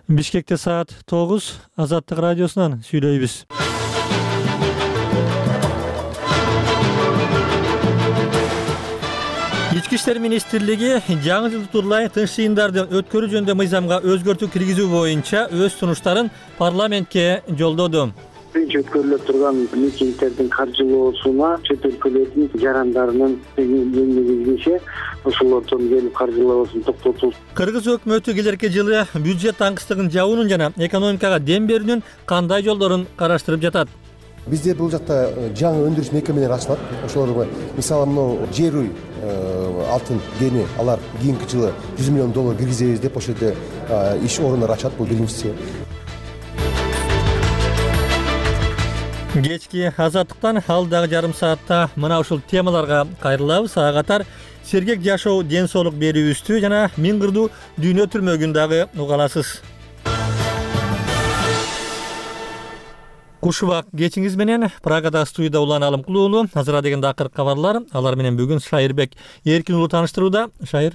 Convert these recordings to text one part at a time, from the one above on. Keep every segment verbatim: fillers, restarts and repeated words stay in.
Бишкекте саат тогуз, Азаттык радиосунан сүйлөйбүз. Ички иштер министрлиги жаңы жылды турлай тынч жыйындарды өткөрүү жөнүндө мыйзамга өзгөртүү киргизүү боюнча өз сунуштарын парламентке жолдоду. Өткөрүлө турган митингдердин каржылоосуна чет өлкөлөрдүн жарандарынын эмгегише ошолордон келип каржылоосун токтотуу. Кыргыз өкмөтү келерки жылы бюджет таңкыстыгын жабуунун жана экономикага дем берүүнүн кандай жолдорун караштырып жатат? Бизде бул жакта жаңы өндүрүш мекемелери ачылат. Ошолорго мисалы мына жер уй алтын кени алар кийинки жылы жүз миллион доллар киргизебиз деп ошол жерде иш орундары ачат. Бул биринчиси. Кечки Азаттыктан алдагы жарым саатта мына ушул темаларга кайрылабыз. Ага катар сергек жашоо, ден соолук берүүбүздү жана миң кырдуу дүйнө түрмөгүн дагы уга аласыз. Кушубак кечиңиз менен Прагада студияда Улан Алымкулуулу. Азыр дегенде акыркы кабарлар. Алар менен бүгүн Шайырбек Эркин уулу тааныштырууда. Шайыр.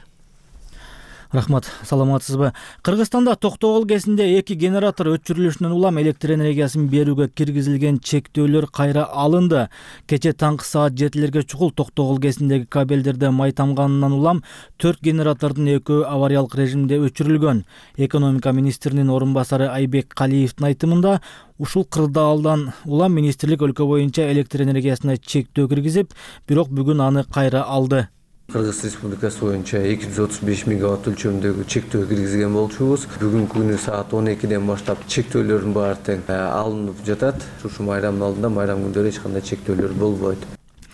Рахмат, саламатсызбы? Кыргызстанда Токтогул КЭСинде эки генератор өчүрүлүшүнөн улам электр энергиясын берүүгө киргизилген чектөөлөр кайра алынды. Кече таңкы саат жетилерге чукул Токтогул КЭСиндеги кабелдерде май тамганынан улам төрт генератордун экөө авариялык режимде өчүрүлгөн. Экономика министринин орун басары Айбек Калиевдин айтымында, ушул кырдаалдан улам министрлик өлкө боюнча электр энергиясына чектөө киргизип, бирок бүгүн аны кайра алды. Кыргыз Республикасы боюнча эки жүз отуз беш мегаватт өлчөмдөгү чектөө киргизген болчубуз. Бүгүнкү күнү саат он экиден баштап чектөөлөрдүн баары тең алынып жатат. Ушу майрамдын алдында майрам күндөрү эч кандай чектөөлөр болбойт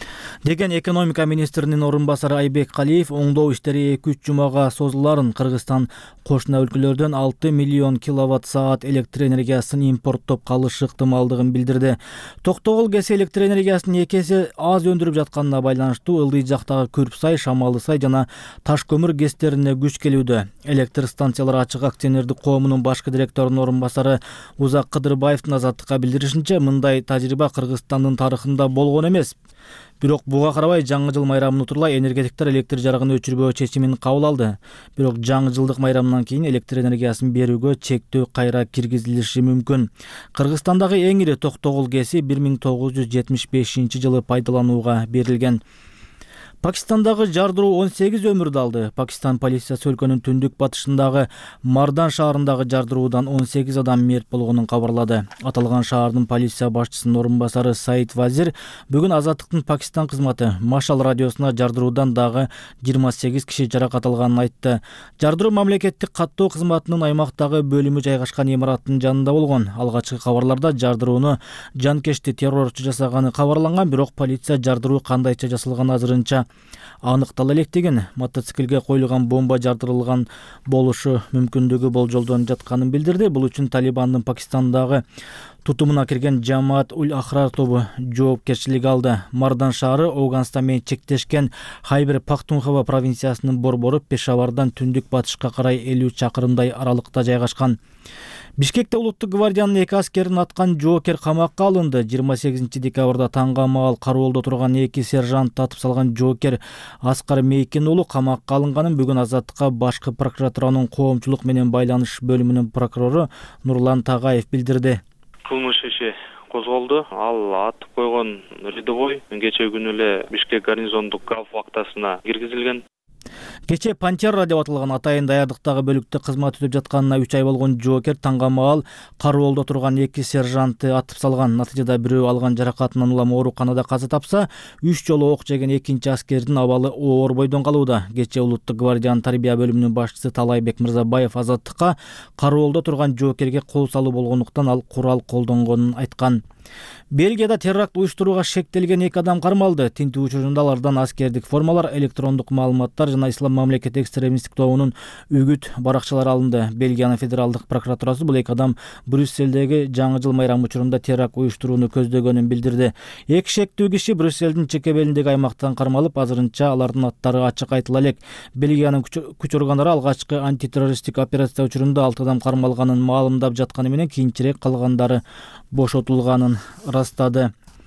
деген экономика министринин орун басары Айбек Калиев оңдоо иштери эки үч жумага созуларын, Кыргызстан кошуна өлкөлөрдөн алты миллион киловатт саат электр энергиясын импорттоп калышы ыктымалдыгын билдирди. Токтогул КЭСи электр энергиясынын эки эсе аз өндүрүп жатканына байланыштуу Ылдый жактагы Күрпсай, Шамалы сай жана Таш көмүр КЭСтерине күч келүүдө. Электр станциялары ачык акционердик коомунун башкы директорунун орун басары Узак Кыдырбаевдин Азаттыкка билдиришинче, мындай тажрыйба Кыргызстандын тарыхында болгон эмес. Бирок буга карабай жаңы жыл майрамын утурлай энергетиктер электр жарыгын өчүрбөө чечимин кабыл алды. Бирок жаңы жылдык майрамдан кийин электр энергиясын берүүгө чектөө кайра киргизилиши мүмкүн. Кыргызстандагы эң ири Токтогул КЭСи бир миң тогуз жүз жетимиш бешинчи жылы пайдаланууга берилген. Пакистандагы жардыруу он сегиз өмүрдү алды. Пакистан полициясы өлкөнүн түндүк батышындагы Мардан шаарындагы жардыруудан он сегиз адам мерт болгонун кабарлады. Аталган шаардын полиция башчысынын орун басары Саид Вазир бүгүн Азаттыктын Пакистан кызматы Машал радиосуна жардыруудан дагы жыйырма сегиз киши жаракат алганын айтты. Жардыруу мамлекеттик каттоо кызматынын аймактагы бөлүмү жайгашкан имараттын жанында болгон. Алгачкы кабарларда жардырууну жанкечти террорчу жасаганы кабарланган, бирок полиция жардыруу кандайча жасалганы азырынча аныктала элек деген. Мотоциклге коюлган бомба жардырылган болушу мүмкүндүгү болжолдонуп жатканын билдирди. Бул үчүн Талибандын Пакистандагы тутумуна кирген Жамаат Уль Ахрар тобу жоопкерчилик алды. Мардан шаары Ауганстан менен чектешкен Хайбер Пахтунхва провинциясынын борбору Пешавардан түндүк батышка карай элүү чакырымдай аралыкта жайгашкан. Бишкекте улуттук гвардиянын эки аскерин аткан жоокер камакка алынды. жыйырма сегизинчи декабрда таңга маал кароолдо турган эки сержант атып салган жоокер Аскар Мейкин уулу камакка алынганын бүгүн Азаттыкка башкы прокуратуранын коомчулук менен байланыш бөлүмүнүн прокурору Нурлан Тагаев билдирди. Кылмыш иши козголду. Ал атып койгон рядовой кечээ күнү эле Бишкек гарнизондук гав вактасына киргизилген. Кече Пантера деп аталган атайын даярдыктагы бөлүктө кызмат өтүп жатканына үч ай болгон жоокер таңга маал кароолдо турган эки сержантты атып салган. Натыйжада бирөө алган жаракатынан улам ооруканада каза тапса, үч жолу ок жеген экинчи аскердин абалы оор бойдон калууда. Кече улуттук гвардиянын тарбия бөлүмүнүн башчысы Талайбек Мырзабаев Азаттыкка кароолдо турган жоокерге кол салуу болгондуктан ал курал колдонгонун айткан. Бельгияда теракт уюштурууга шектелген эки адам кармалды. Тинтүү учурунда алардан аскердик формалар, электрондук маалыматтар жана Ислам мамлекет экстремисттик тобунун үгүт баракчалары алынды. Бельгиянын федералдык прокуратурасы бул эки адам Брюсселдеги жаңы жыл майрамы учурунда теракт уюштурууну көздөгөнүн билдирди. Эки шектүү киши Брюсселдин чекебелиндеги аймактан кармалып, азырынча алардын аттары ачык айтыла элек. Бельгиянын күч органдары алгачкы антитеррористтик операция учурунда алты адам кармалганын маалымдап жатканы менен кийинчерээк калгандары бошотулганын ырастады.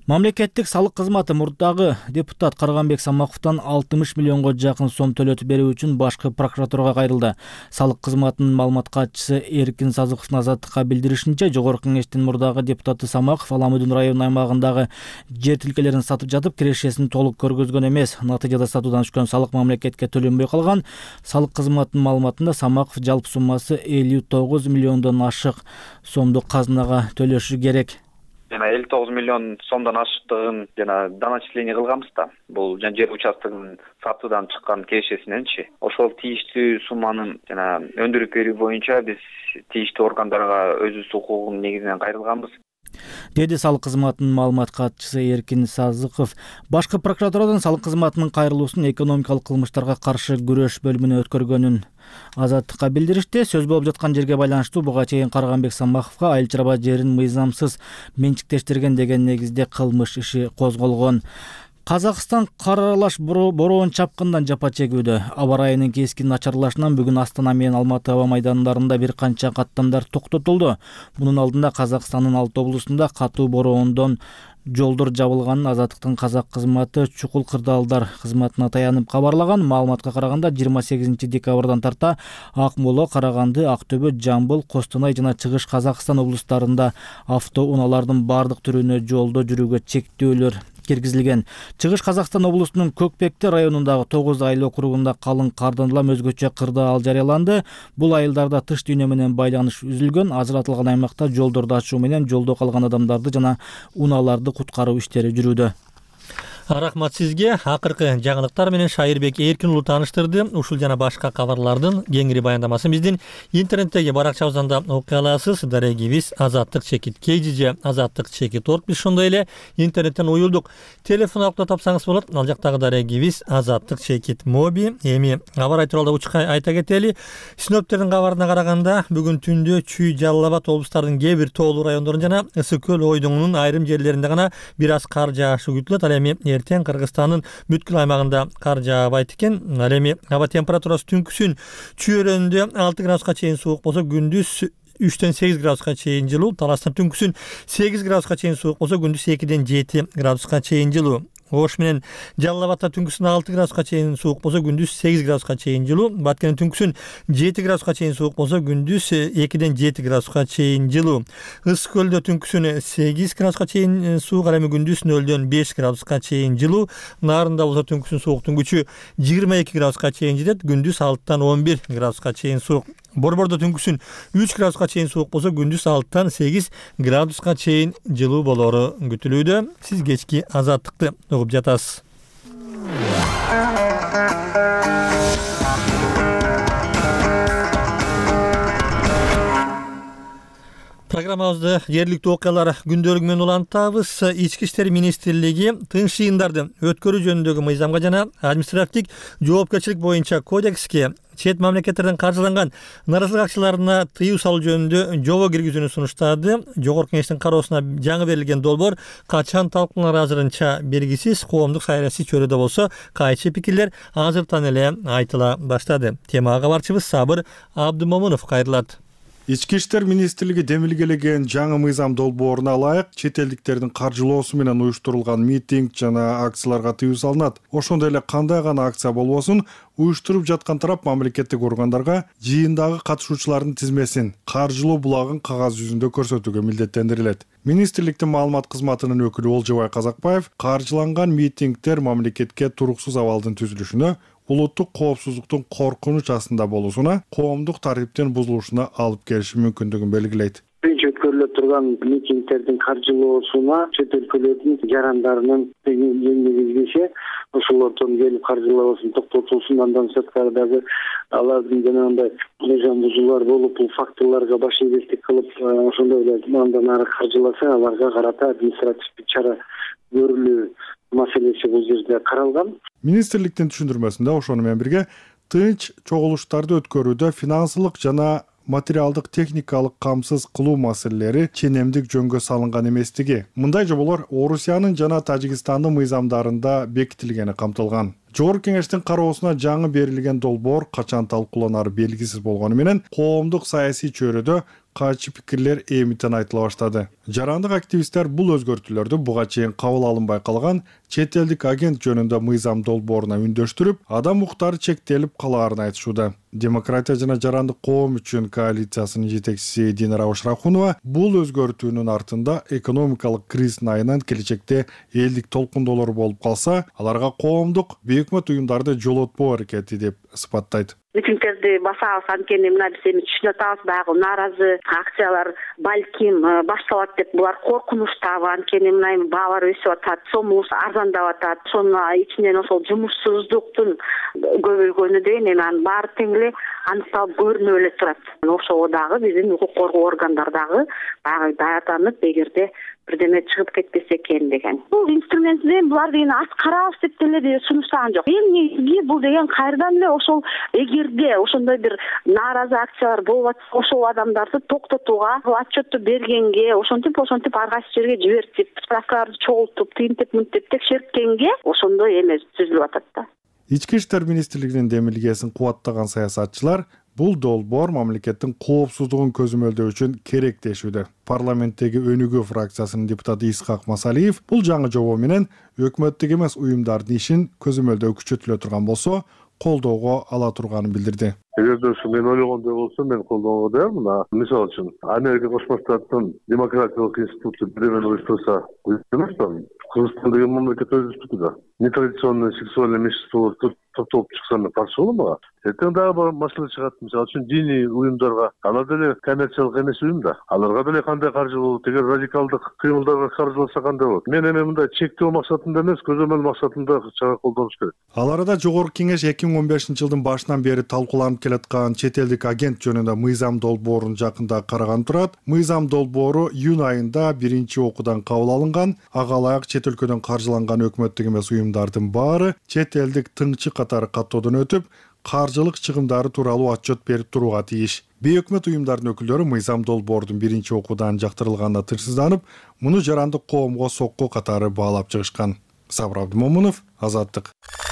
Мамлекеттик салык кызматы мурдагы депутат Карганбек Самаковдон алтымыш миллионго жакын сом төлөтүп берүү үчүн башкы прокуратурага кайрылды. Салык кызматынын маалымат катчысы Эркин Сазыковдун Азаттыкка билдиришинче, Жогорку Кеңештин мурдагы депутаты Самаков Аламудун район аймагындагы жер тилкелерин сатып жатып, кирешесин толук көргөзгөн эмес. Натыйжада сатуудан түшкөн салык мамлекетке төлөнбөй калган. Салык кызматынын маалыматында Самаков жалпы суммасы элүү тогуз миллиондон ашык сомду казынага төлөшү керек. Жана элүү тогуз миллион сомдон ашыктыгын жана доначисление кылганбыз да. Бул жана жер участкынын сатуудан чыккан кирешесиненчи. Ошол тийиштүү сумманын жана өндүрүп берүү боюнча биз тийиштүү органдарга өзүбүз укугунун негизинен кайрылганбыз. Деди салык кызматынын маалымат катчысы Эркин Сазыков. Башкы прокуратурадан салык кызматынын кайрылуусун экономикалык кылмыштарга каршы күрөш бөлүмүнө өткөргөнүн Азаттыкка билдиришти. Сөз болуп жаткан жерге байланыштуу буга чейин Карганбек Самаковго айыл чарба жерин мыйзамсыз менчиктештирген деген негизде кылмыш иши козголгон. Казакстан кар аралаш бороон чапкындан жапа чегүүдө. Аба ырайынын кескин начарлашынан бүгүн Астана менен Алматы аба майдандарында бир канча каттамдар токтотулду. Мунун алдында Казакстандын алты облусунда катуу бороондон жолдор жабылганын Азаттыктын казак кызматы Чукул Кырдаалдар кызматына таянып кабарлаган. Маалыматка караганда жыйырма сегизинчи декабрдан тарта Акмола, Караганды, Актөбө, Жамбыл, Костонай жана Чыгыш Казакстан облустарында автоунаалардын бардык түрүнө жолдо жүрүүгө чектөөлөр киргизилген. Чыгыш Казакстан облусунун Көкпекте районундагы тогуз айыл округунда калың кардан улам өзгөчө кырдаал жарыяланды. Бул айылдарда тыш дүйнө менен байланыш үзүлгөн. Ажыратылган аймакта жолдорду ачуу менен жолдо калган адамдарды жана унааларды куткаруу иштери жүрүүдө. Рахмат сизге. Акыркы жаңылыктар менен Шайырбек Эркин уулу тааныштырды. Ушул жана башка кабарлардын кеңири баяндамасын биздин интернеттеги баракчабыздан да окуй аласыз. Дарегибиз Азаттык чекит кей же азаттык чекит орг. Биз ошондой эле интернеттен уюлдук. Телефон аркылуу тапсаңыз болот. Ал жактагы дарегибиз Азаттык чекит моби. Эми кабар айтууларда учка айта кетели. Синоптиктердин кабарына караганда бүгүн түндө Чүй, Жалал Абад облустарынын кээ бир тоолуу райондорунда жана Ысык көл ойдуңунун айрым жерлеринде гана бир аз кар жаашы күтүлөт. Ал эми эртең Кыргызстандын бүткүл аймагында кар жаабайт экен. Ал эми аба температурасы түнкүсүн Чүй өрөөнүндө алты градуска чейин суук болсо, күндүз үчтөн сегиз градуска чейин жылуу. Таластан түнкүсүн сегиз градуска чейин суук болсо, күндүз экиден жети градуска чейин жылуу. Ош менен Жалал Абадта түнкүсүн алты градуска чейин суук болсо, күндүз сегиз градуска чейин жылуу. Баткенден түнкүсүн жети градуска чейин суук болсо, күндүз экиден жети градуска чейин жылуу. Ысык көлдө түнкүсүн сегиз градуска чейин суук, ал эми күндүз нөлдөн беш градуска чейин жылуу. Нарында болсо түнкүсүн сууктун күчү жыйырма эки градуска чейин жетет, күндүз алтыдан он бир градуска чейин суук. Борбордо түнкүсүн үч градуска чейин суук болсо, күндүз алтыдан сегиз градуска чейин жылуу болору күтүлүүдө. Сиз кечки Азаттыкты угуп жатасыз. Программабызды жергиликтүү окуялар күндөлүгү менен улантабыз. Ички иштер министрлиги тынч жыйындарды өткөрүү жөнүндөгү мыйзамга жана административдик жоопкерчилик боюнча кодекске чет мамлекеттерден каржыланган нааразылык акцияларына тыюу салуу жөнүндө жобо киргизүүнү сунуштады. Жогорку Кеңештин кароосуна жаңы берилген долбоор качан талкууланары азырынча белгисиз. Коомдук саясий чөйрөдө болсо кайчы пикирлер азыртан эле айтыла баштады. Темага кабарчыбыз Сабыр Абдымомунов кайрылат. Ички иштер министрлиги демилгелеген жаңы мыйзам долбооруна ылайык чет элдиктердин каржылоосу менен уюштурулган митинг жана акцияларга тыюу салынат. Ошондой эле кандай гана акция болбосун, уюштуруп жаткан тарап мамлекеттик органдарга жыйындагы катышуучулардын тизмесин, каржылоо булагын кагаз жүзүндө көрсөтүүгө милдеттендирилет. Министрликтин маалымат кызматынын өкүлү Олжобай Казакбаев каржыланган митингдер мамлекетке туруксуз абалдын түзүлүшүнө, улуттук коопсуздуктун коркунуч астында болуусуна, коомдук тартиптин бузулушуна алып келиши мүмкүндүгүн белгилейт. Биринчи өткөрүлө турган митингдердин каржылоосуна чет өлкөлөрдүн жарандарынын эмгегише ошолордон келип каржылоосун токтотулсун. Андан сырткары дагы алардын жанагындай мыйзам бузуулар болуп, бул фактыларга баш ийгилдик кылып, ошондой эле андан ары каржыласа, аларга карата административдик чара көрүлүү маселеси бул жерде каралган. Министрликтин түшүндүрмөсүндө ошону менен бирге тынч чогулуштарды өткөрүүдө финансылык жана материалдык техникалык камсыз кылуу маселелери ченемдик жөнгө салынган эместиги. Мындай жоболор Орусиянын жана Тажикстандын мыйзамдарында бекитилгени камтылган. Жогорку Кеңештин кароосуна жаңы берилген долбоор качан талкууланары белгисиз болгону менен коомдук саясий чөйрөдө кайчы пикирлер эмитен айтыла баштады. Жарандык активисттер бул өзгөртүүлөрдү буга чейин кабыл алынбай калган чет элдик агент жөнүндө мыйзам долбооруна үндөштүрүп, адам укуктары чектелип калаарын айтышууда. Демократия жана жарандык коом үчүн коалициясынын жетекчиси Динара Ошрахунова бул өзгөртүүнүн артында экономикалык кризистин айынан келечекте элдик толкундоолор болуп калса, аларга коомдук бейөкмөт уюмдарды жолотпоо аракети деп сыпаттайт. Митингтерди басабыз, анткени мына биз эми түшүнүп атабыз, баягы нааразы акциялар балким башталат деп булар коркунучтабы, анткени мына эми баалар өсүп атат, сомубуз арзандап атат, ошонун ичинен ошол жумушсуздуктун көбөйгөнү деген эми анын баары тең эле аныкталып көрүнүп эле турат. Ошого дагы биздин укук коргоо органдар дагы баягы даярданып, эгерде бирдеме чыгып кетпесе экен деген. Бул инструмент менен булар деген аз карабыз деп деле сунуштаган жок. Эң негизги бул деген кайрадан эле ошол эгерде ошондой бир нааразы акциялар болуп атса, ошол адамдарды токтотууга, отчетту бергенге, ошентип ошентип ар кайсы жерге жибертип, справкаларды чогултуп, тинтип мынтип текшерткенге ошондой эме түзүлүп атат да. Ички иштер министрлигинин демилгесин кубаттаган саясатчылар бул долбоор мамлекеттин коопсуздугун көзөмөлдөө үчүн керек дешүүдө. Парламенттеги Өнүгүү фракциясынын депутаты Исхак Масалиев бул жаңы жобо менен өкмөттүк эмес уюмдардын ишин көзөмөлдөө күчөтүлө турган болсо, колдоого ала турганын билдирди. Эгерде ушу мен ойлогондой болсо, мен колдоого даярмын. Мисалы үчүн, Америка Кошмо Штаттын демократиялык институту бирөөнү уюштурса, уюштурмакпы. Кыргызстан деген мамлекет өзүбүздүкү да. Нетрадиционный сексуальный меньшинстволор топтолуп чыкса мен каршы болом. Эртең дагы маселе чыгат. Мисалы үчүн диний уюмдарга, алар деле коммерциялык эмес уюм да. Аларга деле кандай каржы болот? Эгер радикалдык кыймылдарга каржыласа кандай болот? Мен эми мындай чектөө максатында эмес, көзөмөл максатында чара колдонуш керек. Аларда Жогорку Кеңеш эки миң он бешинчи жылдын башынан бери талкууланып келаткан чет элдик агент жөнүндө мыйзам долбоорун жакында караган турат. Мыйзам долбоору июнь айында биринчи окуудан кабыл алынган. Ага ылайык чет өлкөдөн каржыланган өкмөттүк эмес уюмдардын баары чет элдик тыңчы катары каттоодон өтүп, каржылык чыгымдары тууралуу отчет берип турууга тийиш. Бейөкмөт уюмдардын өкүлдөрү мыйзам долбоордун биринчи окуудан жактырылганына тынчсызданып, муну жарандык коомго сокку катары баалап чыгышкан. Сабыр Абдымомунов, Азаттык.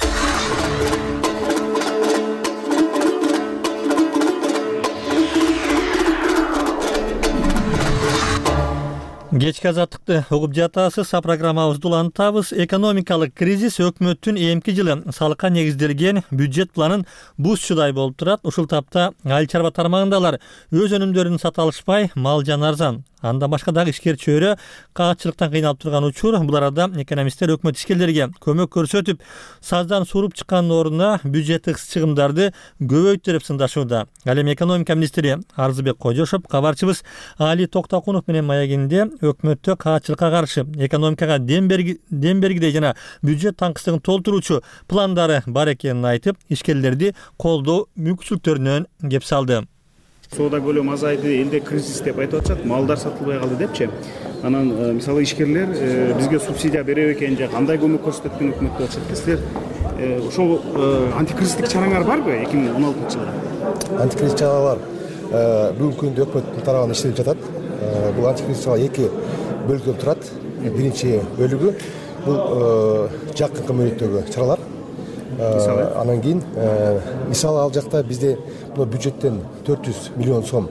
Кечки Азаттыкты угуп жатасыз. Программабызды улантабыз. Экономикалык кризис өкмөттүн эмки жылы салыкка негизделген бюджет планын бузчудай болуп турат. Ушул тапта айыл чарба тармагындагылар өз өнүмдөрүн сата алышпай, мал жан арзан. Анда башка дагы ишкер чөйрө каатчылыктан кыйналып турган учур. Бул арада экономисттер өкмөт ишкерлерге көмөк көрсөтүп, саздан суруп чыккандын ордуна бюджеттик чыгымдарды көбөйтүрүп сындашууда. Ал эми экономика министри Арзыбек Кожошов кабарчыбыз Али Токтокунов менен маягинде өкмөттө каатчылыкка каршы экономикага дем бергидей жана бюджет таңкыстыгын толтуруучу пландары бар экенин айтып, ишкерлерди колдоо мүмкүнчүлүктөрүнөн кеп салды. Соода көлөмү азайды, элде кризис деп айтып атышат, малдар сатылбай калды депчи. Анан мисалы ишкерлер бизге субсидия берет экен, же кандай көмөк көрсөтөт экен өкмөт деп атышат. Силер ошол антикризистик чараңар барбы эки миң он алтынчы жылы? Антикризис чаралар бүгүнкү күндө өкмөттүн тарабынан иштелип жатат. Бул антикризис чаралар эки бөлүктөн турат. Биринчи бөлүгү бул жакынкы мөөнөттөгү чаралар. Анан кийин мисалы ал жакта бизде бюджеттен төрт жүз миллион сом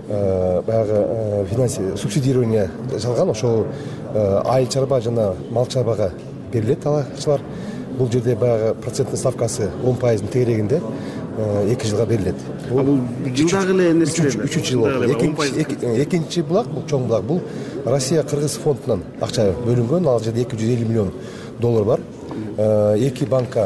баягы финансы субсидирование жасалган. Ошол айыл чарба жана мал чарбага берилет алачылар. Бул жерде баягы проценттин ставкасы он пайыздын тегерегинде эки жылга берилет. Бул жылдагы эле нерселер. үчүнчү жыл. Экинчи булак, бул чоң булак, бул Россия Кыргыз фондунан акча бөлүнгөн. Ал жерде эки жүз элүү миллион доллар бар. Эки банка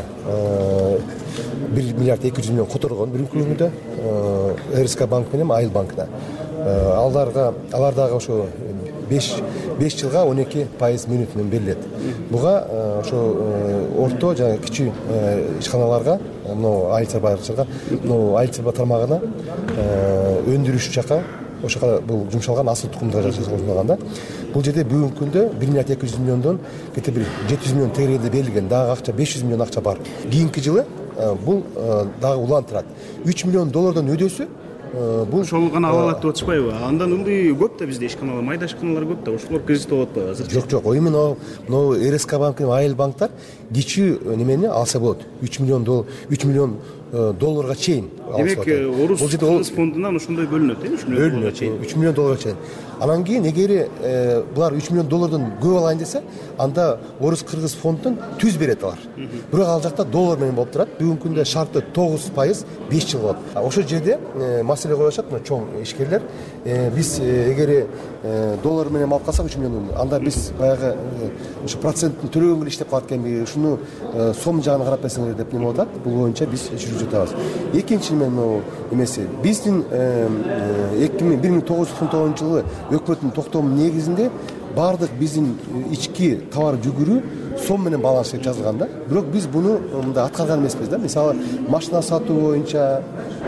бир миллиард эки жүз миллион которгон бүгүнкү күндө РСК банк менен Айыл банкына. Аларга алардагы ошо беш жылга он эки пайыз мөөнөт менен берилет. Буга ошо орто жана кичүү ишканаларга, мына айыл чарбачыларга, мына айыл чарба тармагына өндүрүш жака ошо бул жумшалган асыл тукумдар жасалганда, бул жерде бүгүнкү күндө бир миллиард эки жүз миллиондон кете бир жети жүз миллион тегерегинде берилген. Дагы акча беш жүз миллион акча бар. Кийинки жылы бул дагы улантырат. үч миллион доллардан өдөсү бул ошол гана ала алат деп атышпайбы? Андан ылдый көп да бизде ишканалар, майда ишканалар көп да, ошолор кредит алып атпайбы азыр? Жок, жок. Именно могу РСК банктын айыл банктар кичүү немени алса болот. үч миллион доллар, үч миллион долларга чейин. Демек, орус кыргыз фондунан ошондой бөлүнөт, э? үч миллион долларга чейин. үч миллион долларга чейин. Анан кийин эгер булар үч миллион доллардан көп алайын десе, анда орус кыргыз фондун түз берет алар. Бирок ал жакта доллар менен болуп турат. Бүгүнкү күндө шарты тогуз пайыз беш жыл болот. Ошол жерде маселе коюшат, мына чоң ишкерлер. Биз эгер доллар менен алып калсак үч миллион, анда биз баягы ошо проценттин төлөгөнгө иштеп калат экенби, ушуну сом жагына карап берсеңер деп неме болот. Бул боюнча биз жүрүп жатабыз. Экинчи мен эмеси, биздин эки миң бир миң тогуз жүз токсон тогузунчу жылы өкмөттүн токтому негизинде баардык биздин ички товар жүгүрүү сом менен баланс деп жазылган да. Бирок биз буну мындай аткарган эмеспиз да. Мисалы, машина сатуу боюнча,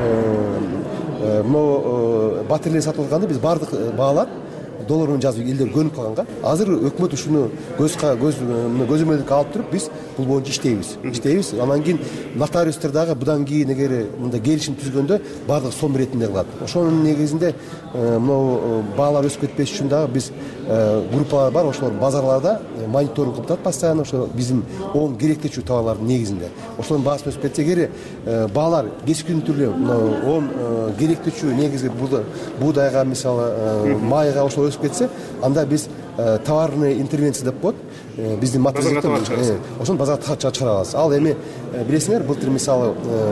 могу батарея сатып алганда биз баардык баалар доллар менен жазып элдер көнүп калганга. Азыр өкмөт ушуну көз көз көзөмөлдүккө алып туруп биз бул боюнча иштейбиз. Иштейбиз. Анан кийин нотариустар дагы будан кийин эгер мындай келишим түзгөндө баардык сом иретинде кылат. Ошонун негизинде могу баалар өсүп кетпеш үчүн дагы биз группалар бар, ошолор базарларда мониторинг кылып турат постоянно, ошо биздин оң керектечүү товарлардын негизинде. Ошонун баасы өсүп кетсе, эгер баалар кечкин түрлүү оң керектечүү негизги буудайга, мисалы майга ошол өсүп кетсе, анда биз товарный интервенция деп коет. Биздин матбугатта ошону базарга чыгарабыз. Ал эми билесиңер, былтыр мисалы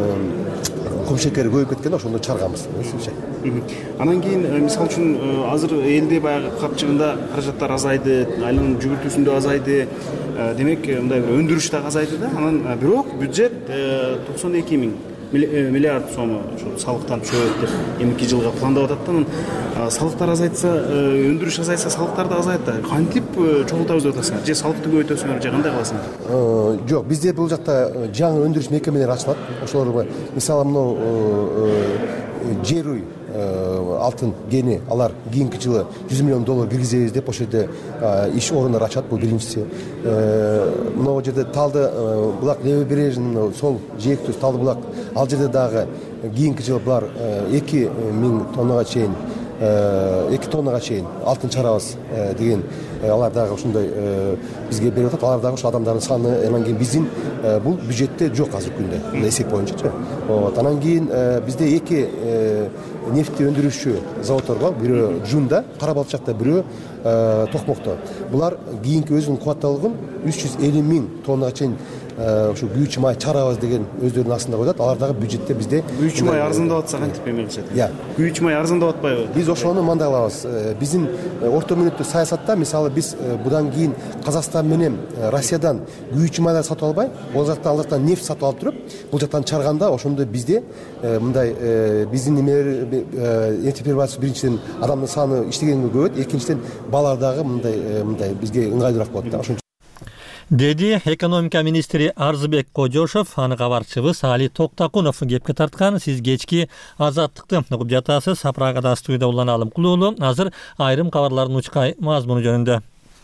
кум шекери көбөйүп кеткенде ошондо чыгарганбыз. Анан кийин мисалы үчүн азыр элде баягы капчыгында каражаттар азайды, айланып жүгүртүүсүндө азайды. Демек, мындай бир өндүрүш да азайды да. Анан бирок бюджет токсон эки миң миллиард сом ошо салыктан түшөт деп эмки жылга пландап атат да. Анан салыктар азайтса, өндүрүш азайтса, салыктар да азайат да. Кантип чогултабыз деп атасыңар? Же салыкты көбөйтөсүңөр, же кандай кыласыңар? Жок, бизде бул жакта жаңы өндүрүш мекемелери ачылат. Ошолор мисалы мына Жеруй алтын кени, алар кийинки жылы жүз миллион доллар киргизебиз деп ошол жерде иш орундары ачат. Бул биринчиси. Могу жерде Талды булак левобережный, сол жээктүү Талды булак, ал жерде дагы кийинки жылы булар эки миң тоннага чейин эки тоннага чейин алтын чыгарабыз деген алар дагы ушундай бизге берип атат. Алар дагы ошо адамдардын саны, анан кийин биздин бул бюджетте жок азыркы күндө эсеп боюнчачы. Вот, анан кийин бизде эки нефти өндүрүүчү заводдор бар. Бирөө Жунда, Кара Балчакта, бирөө Токмокто. Булар кийинки өзүнүн кубаттуулугун үч жүз элүү миң тоннага чейин ошо күйүүчү май чыгарабыз деген өздөрүнүн астында коет. Алар дагы бюджетте бизде күйүүчү май арзандап атса кантип эме кылышат? Я. Күйүүчү май арзандап атпайбы? Биз ошону мындай кылабыз. Биздин орто мөөнөттүү саясатта, мисалы, биз будан кийин Казакстан менен Россиядан күйүүчү майлар сатып албай, ол жакта ал жактан нефть сатып алып туруп, бул жактан чыгарганда ошондо бизде мындай биздин немелер нефтеперерабатчы биринчиден адамдын саны иштегенге көбөйөт, экинчиден баалар дагы мындай мындай бизге ыңгайлуураак болот да. Ошон деди экономика министри Арзыбек Кожошов. Аны кабарчыбыз Али Токтакунов кепке тарткан. Сиз кечки Азаттыкты угуп жатасыз. Прагада студияда Улан Алымкулуу. Азыр айрым кабарлардын учкай мазмуну жөнүндө.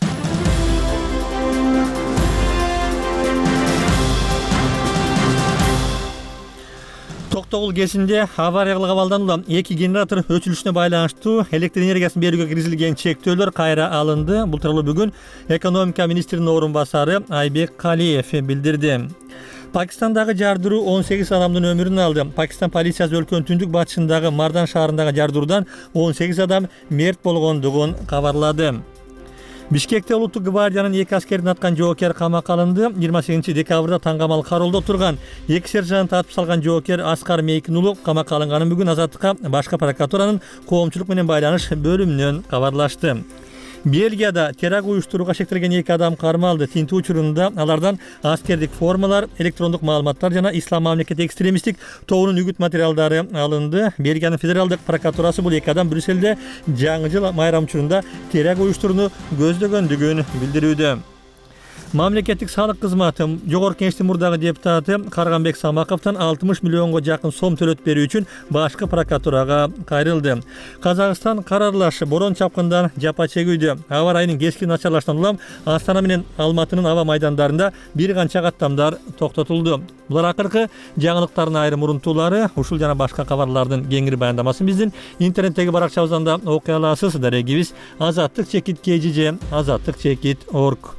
Токтогул кесинде авария кылган абалдан эки генератор өчүлүшүнө байланыштуу электр энергиясын берүүгө киргизилген чектөөлөр кайра алынды. Бул тууралуу бүгүн экономика министринин орун басары Айбек Калиев билдирди. Пакистандагы жардыруу он сегиз адамдын өмүрүн алды. Пакистан полициясы өлкөнүн түндүк батышындагы Мардан шаарындагы жардыруудан он сегиз адам мерт болгондугун кабарлады. Бишкекте улуттук гвардиянын эки аскерин аткан жоокер камакка алынды. жыйырма сегизинчи декабрда Таңгамал кароолдо отурган эки сержантты атып салган жоокер Аскар Мейкин уулу камакка алынганын бүгүн Азаттыкка башкы прокуратуранын коомчулук менен байланыш бөлүмүнөн кабарлашты. Бельгияда теракт уюштурууга шектелген эки адам кармалды. Тинтүү учурунда алардан аскердик формалар, электрондук маалыматтар жана Ислам мамлекети экстремисттик тобунун үгүт материалдары алынды. Бельгиянын федералдык прокуратурасы бул эки адам Брюсселде жаңы жыл майрам учурунда теракт уюштурууну көздөгөндүгүн билдирүүдө. Мамлекеттик салык кызматы жогорку кеңештин мурдагы депутаты Карганбек Самаковдон алтымыш миллионго жакын сом төлөт берүү үчүн башкы прокуратурага кайрылды. Казакстан карарлашы борон чапкындан жапа чегүүдө. Аба ырайынын кескин начарлашынан улам Астана менен Алматынын аба майдандарында бир канча каттамдар токтотулду. Булар акыркы жаңылыктардын айрым урунтуулары. Ушул жана башка кабарлардын кеңири баяндамасын биздин интернеттеги баракчабыздан да окуй аласыз. Дарегибиз азаттык чекит kgj азаттык чекит орг.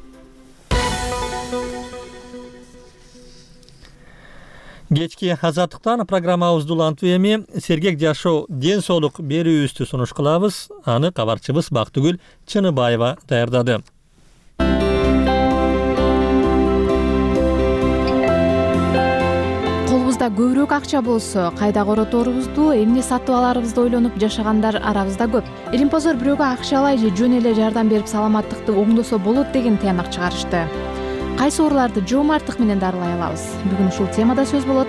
Кечки азаттыктан программабызды улантуу эми сергек жашоо ден соолук берүүбүздү сунуш кылабыз. Аны кабарчыбыз Бактыгүл Чыныбаева даярдады. Колубузда көбүрөөк акча болсо, кайда короторубузду, эмне сатып аларыбызды ойлонуп жашагандар арабызда көп. Илимпоздор бирөөгө акча алай же жөн эле жардам берип саламаттыкты оңдосо болот деген тыянак чыгарышты. Кайсы ооруларды жоомарттык менен дарылай алабыз? Бүгүн ушул темада сөз болот.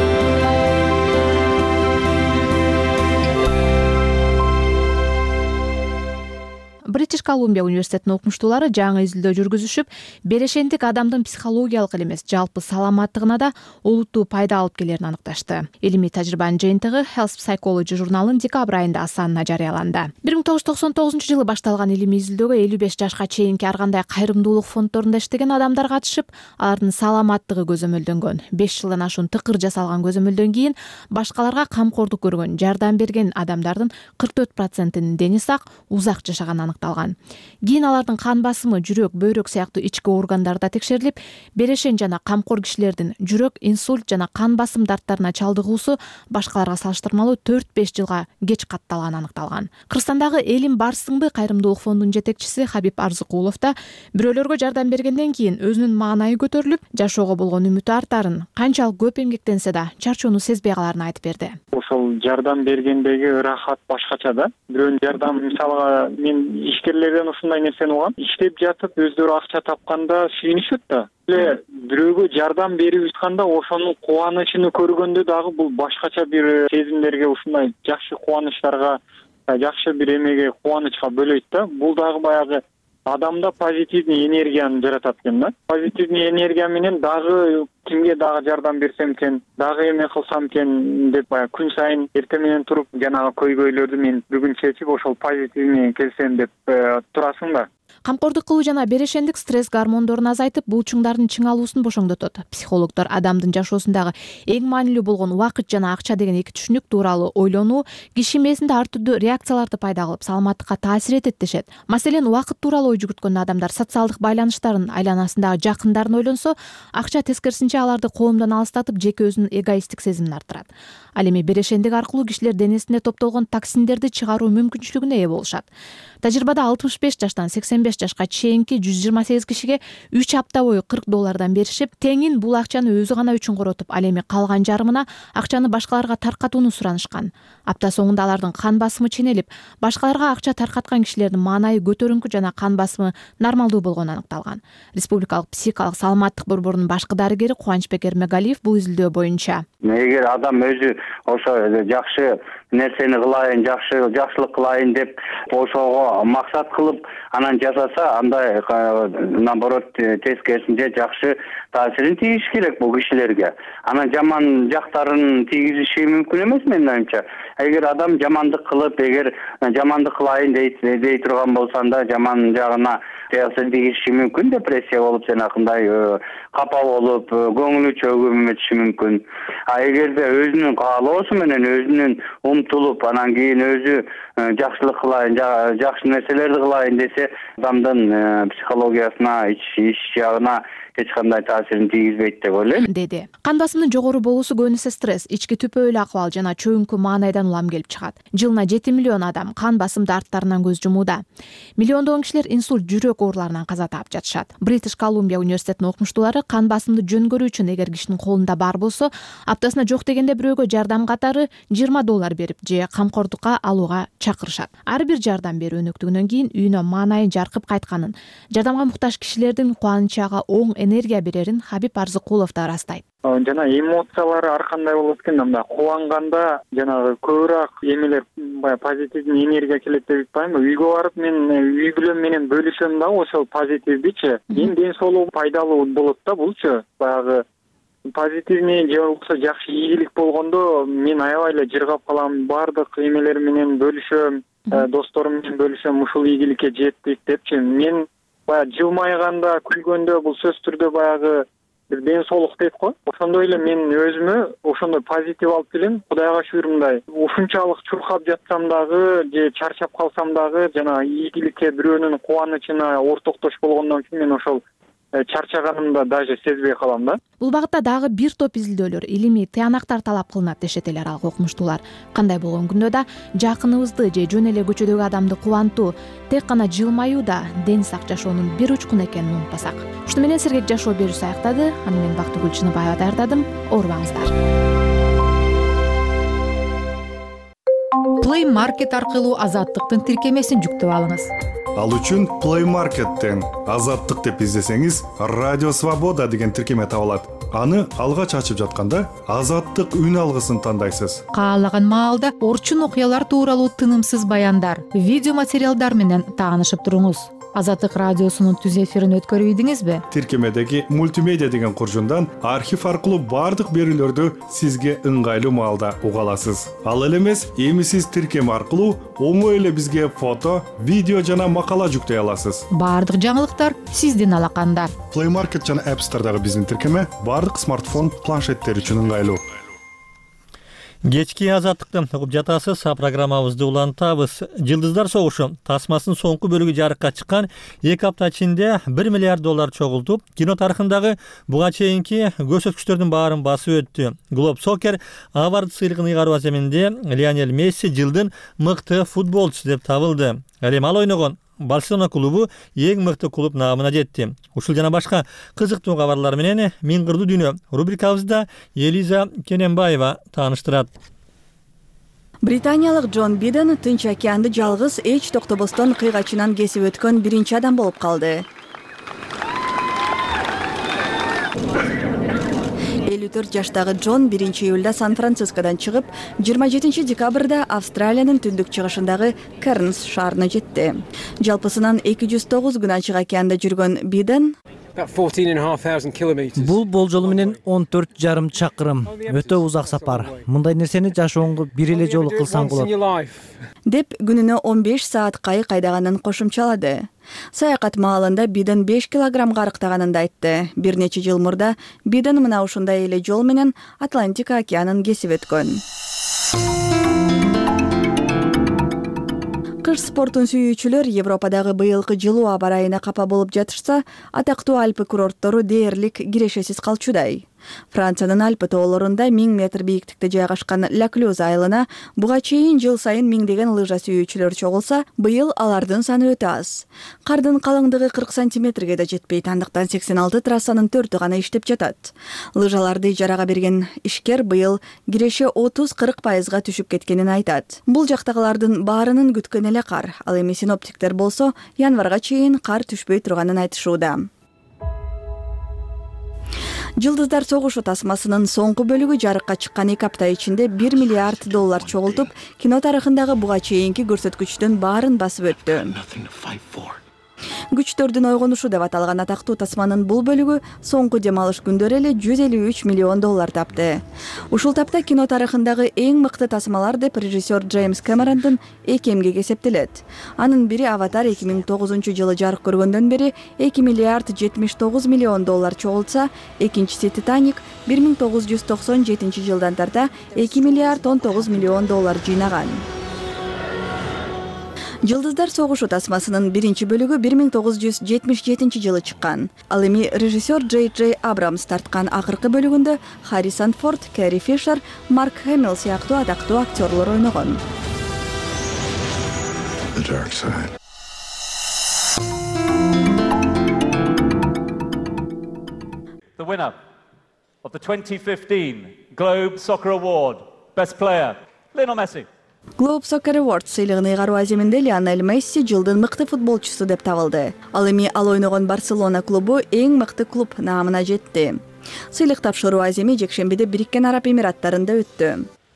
Бритиш Колумбия университетинин окумуштуулары жаңы изилдөө жүргүзүшүп, берешендик адамдын психологиялык эле эмес, жалпы саламаттыгына да олуттуу пайда алып келерин аныкташты. Илимий тажрыйбанын жыйынтыгы Health Psychology журналынын декабрь айында санына жарыяланды. бир миң тогуз жүз токсон тогузунчу жылы башталган илимий изилдөөгө элүү беш жашка чейинки ар кандай кайрымдуулук фонддорунда иштеген адамдар катышып, алардын саламаттыгы көзөмөлдөнгөн. беш жылдан ашуун тыкыр жасалган көзөмөлдөн кийин башкаларга камкордук көргөн, жардам берген адамдардын кырк төрт процентинин дени сак, узак жашаганы аныкталган. Кийин алардын кан басымы, жүрөк, бөйрөк сыяктуу ички органдарда текшерилип, берешен жана камкор кишилердин жүрөк, инсульт жана кан басым дарттарына чалдыгуусу башкаларга салыштырмалуу төрт беш жылга кеч катталганы аныкталган. Кыргызстандагы Элим Барсыңбы кайрымдуулук фондунун жетекчиси Хабиб Арзыкулов да бирөөлөргө жардам бергенден кийин өзүнүн маанайы көтөрүлүп, жашоого болгон үмүтү артарын, канчалык көп эмгектенсе да чарчоону сезбей каларын айтып берди. Ошол жардам бергендеги ырахат башкача да. Бирөөнүн жардам, мисалга мен ишкерлерден ушундай нерсени угам. Иштеп жатып өздөрү акча тапканда сүйүнүшөт да. Эле бирөөгө жардам берип жатканда ошонун кубанычын көргөндө дагы бул башкача бир сезимдерге, ушундай жакшы кубанычтарга, жакшы бир эмеге, кубанычка бөлөйт да. Бул дагы баягы адамда позитивный энергияны жаратат экен да. Позитивный энергия менен дагы кимге дагы жардам берсем экен, дагы эме кылсам экен деп баягы күн сайын эртең менен туруп жанагы көйгөйлөрдү мен бүгүн чечип ошол позитивный келсем деп турасың да. Камкордук кылуу жана берешендик стресс гормондорун азайтып, булчуңдардын чыңалуусун бошоңдотот. Психологдор адамдын жашоосундагы эң маанилүү болгон убакыт жана акча деген эки түшүнүк тууралуу ойлонуу киши мээсинде ар түрдүү реакцияларды пайда кылып, саламаттыкка таасир этет дешет. Маселен, убакыт тууралуу ой жүгүрткөн адамдар социалдык байланыштарын, айланасындагы жакындарын ойлонсо, акча тескерисинче аларды коомдон алыстатып, жеке өзүнүн эгоисттик сезимин арттырат. Ал эми берешендик аркылуу кишилер денесинде топтолгон токсиндерди чыгаруу мүмкүнчүлүгүнө ээ болушат. Тажрыйбада алтымыш беш жаштан сексен беш жашка чейинки жүз жыйырма сегиз кишиге үч апта бою кырк доллардан беришип, теңин бул акчаны өзү гана үчүн коротуп, ал эми калган жарымына акчаны башкаларга таркатууну суранышкан. Апта соңунда алардын кан басымы ченелип, башкаларга акча таркаткан кишилердин маанайы көтөрүңкү жана кан басымы нормалдуу болгону аныкталган. Республикалык психикалык саламаттык борборунун башкы дарыгери Кубанычбек Эрмегалиев бул изилдөө боюнча: эгер адам өзү ошо жакшы нерсени кылайын, жакшы жакшылык кылайын деп ошого максат кылып анан жасаса, андай наоборот тескерисинче жакшы таасирин тийиш керек бул кишилерге. Анан жаман жактарын тийгизиши мүмкүн эмес менин оюмча. Эгер адам жамандык кылып, эгер жамандык кылайын дей турган болсо, анда жаман жагына таасир тийиши мүмкүн, депрессия болуп, жанакындай капа болуп, көңүлү чөгүп кетиши мүмкүн. А эгерде өзүнүн каалоосу менен өзүнүн умтулуп, анан кийин өзү жакшылык кылайын, жакшы нерселерди кылайын десе, адамдын психологиясына, ич жагына эч кандай таасирин тийгизбейт деп ойлойм, деди. Кан басымдын жогору болуусу көбүнесе стресс, ички түпөөлүү акыбал жана чөйүңкү маанайдан улам келип чыгат. Жылына жети миллион адам кан басым дарттарынан көз жумууда. Миллиондогон кишилер инсульт, жүрөк ооруларынан каза таап жатышат. Бритиш Колумбия университетинин окумуштуулары кан басымды жөн көрүү үчүн эгер кишинин колунда бар болсо, аптасына жок дегенде бирөөгө жардам катары жыйырма доллар берип же камкордукка алууга чакырышат. Ар бир жардам берүү өнөктүгүнөн кийин үйүнө маанайы жаркып кайтканын, жардамга муктаж кишилердин кубанычы ага оң энергия берерин Хабиб Арзыкулов да ырастайт. жана эмоциялары ар кандай болот экен, мындай кубанганда жанагы көбүрөөк эмелер баягы позитивдүү энергия келет деп айтпаймынбы. Үйгө барып мен үй бүлөм менен бөлүшөм дагы ошол позитивдичи. Эми ден соолугу пайдалуу болот да булчу. Баягы позитивный же болбосо жакшы ийгилик болгондо мен аябай эле жыргап калам, баардык эмелер менен бөлүшөм, досторум менен бөлүшөм, ушул ийгиликке жеттик депчи. Мен баягы жылмайганда, күлгөндө бул сөзсүз түрдө баягы бир ден соолук дейт го. Ошондой эле мен өзүмө ошондой позитив алып келем. Кудайга шүгүр, мындай ушунчалык чуркап жатсам дагы же чарчап калсам дагы жана ийгиликке, бирөөнүн кубанычына ортоктош болгондон кийин мен ошол чарчаганымда даже сезбей калам да. Бул багытта дагы бир топ изилдөөлөр, илимий тыянактар талап кылынат дешет эле аралык окумуштуулар. Кандай болгон күндө да жакыныбызды же жөн эле көчөдөгү адамды кубантуу, тек гана жылмаюу да ден сак жашоонун бир учкуну экенин унутпасак. Ушуну менен сергек жашоо берүүсү аяктады. Аны мен Бактыгүл Чыныбаева даярдадым. Оорубаңыздар. Play Market аркылуу Азаттыктын тиркемесин жүктөп алыңыз. Ал үчүн Play Market'тен Азаттык деп издесеңиз, Радио Свобода деген тиркеме табылат. Аны алгач ачып жатканда Азаттык үн алгысын тандайсыз. Каалаган маалда орчун окуялар тууралуу тынымсыз баяндар, видео материалдар менен таанышып туруңуз. Азаттык радиосунун түз эфирин өткөрүп ийдиңизби? Тиркемедеги мультимедиа деген куржундан архив аркылуу бардык берүүлөрдү сизге ыңгайлуу маалда уга аласыз. Ал эле эмес, эми сиз тиркеме аркылуу оңой эле бизге фото, видео жана макала жүктөй аласыз. Бардык жаңылыктар сиздин алаканда. Play Market жана App Store'дагы биздин тиркеме бардык смартфон, планшеттер үчүн ыңгайлуу. Кечки Азаттыкты угуп жатасыз. Программабызды улантабыз. Жылдыздар согушу тасмасынын соңку бөлүгү жарыкка чыккан эки апта ичинде бир миллиард доллар чогултуп, кино тарыхындагы буга чейинки көрсөткүчтөрдүн баарын басып өттү. Globe Soccer Award сыйлыгын ыйгаруу аземинде Лионель Месси жылдын мыкты футболчусу деп табылды. Ал эми ал ойногон Барселона клубу эң мыкты клуб наамына жетти. Ушул жана башка кызыктуу кабарлар менен Миңгырдуу дүйнө рубрикабызда Элиза Кененбаева тааныштырат. Британиялык Джон Биден Тынч океанды жалгыз эч токтобостон кыйгачынан кесип өткөн биринчи адам болуп калды. элүү төрт жаштагы Джон биринчи июлда Сан-Францискодон чыгып, жыйырма жетинчи декабрда Австралиянын түндүк чыгышындагы Кернс шаарына жетти. Жалпысынан эки жүз тогуз күн ачык океанда жүргөн Биден бул болжолу менен он төрт жарым чакырым. Өтө узак сапар. Мындай нерсени жашооңго бир эле жолу кылсаң болот. Деп күнүнө он беш саат кайык айдаганын кошумчалады. Саякат маалында Биден беш килограммга арыктаганын да айтты. Бир нече жыл мурда Биден мына ушундай эле жол менен Атлантика океанын кесип өткөн. Кыш спортун сүйүүчүлөр Европадагы быйылкы жылуу аба ырайына капа болуп жатышса, атактуу Альпы курорттору дээрлик кирешесиз калчудай. Франциянын Альпы тоолорунда миң метр бийиктикте жайгашкан Ла Клюз айылына буга чейин жыл сайын миңдеген лыжа сүйүүчүлөр чогулса, быйыл алардын саны өтө аз. Кардын калыңдыгы кырк сантиметрге да жетпейт, андыктан сексен алты трассанын төртү гана иштеп жатат. Лыжаларды ижарага берген ишкер быйыл киреше отуз кырк пайызга түшүп кеткенин айтат. Бул жактагылардын баарынын күткөн эле кар. Ал эми синоптиктер болсо, январга чейин кар түшпөй турганын айтышууда. Жылдыздар согушу тасмасынын соңку бөлүгү жарыкка чыккан эки апта ичинде бир миллиард доллар чогултуп, кино тарыхындагы буга чейинки көрсөткүчтүн баарын басып өттү. Күчтөрдүн ойгонушу деп аталган атактуу тасманын бул бөлүгү соңку дем алыш күндөрү эле жүз элүү үч миллион доллар тапты. Ушул тапта кино тарыхындагы эң мыкты тасмалар деп режиссер Джеймс Кэмерондун эки эмгеги эсептелет. Анын бири Аватар эки миң тогузунчу жылы жарык көргөндөн бери эки миллиард жетимиш тогуз миллион доллар чогултса, экинчиси Титаник бир миң тогуз жүз токсон жетинчи жылдан тарта эки миллиард он тогуз миллион доллар жыйнаган. Жылдыздар согушу тасмасынын биринчи бөлүгү бир миң тогуз жүз жетимиш жетинчи жылы чыккан. Ал эми режиссер Джей Джей Абрамс тарткан акыркы бөлүгүндө Харрисон Форд, Кэрри Фишер, Марк Хэмилл сыяктуу атактуу актерлор ойногон. The winner of the twenty fifteen Globe Soccer Award, Best Player, Lionel Messi. Globe Soccer Awards сыйлыгын ыйгаруу аземинде Лионель Месси жылдын мыкты футболчусу деп табылды. Ал эми ал ойногон Барселона клубу эң мыкты клуб наамына жетти. Сыйлык тапшыруу аземи жекшембиде Бириккен Араб Эмираттарында өттү.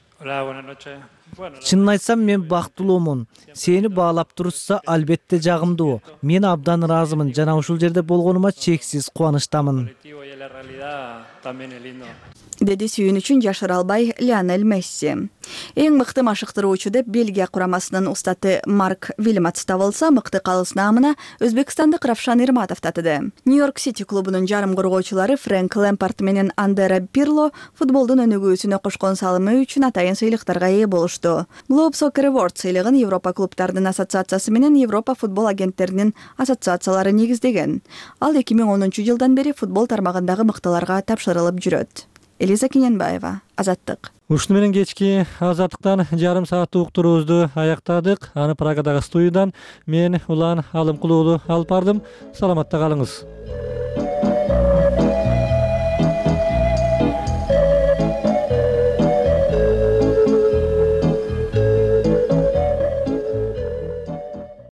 Чынын айтсам, мен бактылуумун. Сени баалап турушса, албетте жагымдуу. Мен абдан ыраазымын жана ушул жерде болгонума чексиз кубанычтамын, деди сүйүнүчүн жашыра албай Лионель Месси. Эң мыкты машыктыруучу деп Бельгия курамасынын устаты Марк Вильматс табылса, мыкты калыс наамына өзбекстандык Равшан Ирматов татыды. Нью-Йорк Сити клубунун жарым коргоочулары Фрэнк Лэмпард менен Андре Пирло футболдун өнүгүүсүнө кошкон салымы үчүн атайын сыйлыктарга ээ болушту. Globe Soccer Award сыйлыгын Европа клубтардын ассоциациясы менен Европа футбол агенттеринин ассоциациялары негиздеген. Ал эки миң онунчу жылдан бери футбол тармагындагы мыктыларга тапшырылып жүрөт. Элиза Кененбаева, Азаттык. Ушуну менен кечки Азаттыктан жарым сааттык уктуруубузду аяктадык. Аны Праgadагы студиядан мен Улан Алымкулуулу алып бардым. Саламатта калыңыз.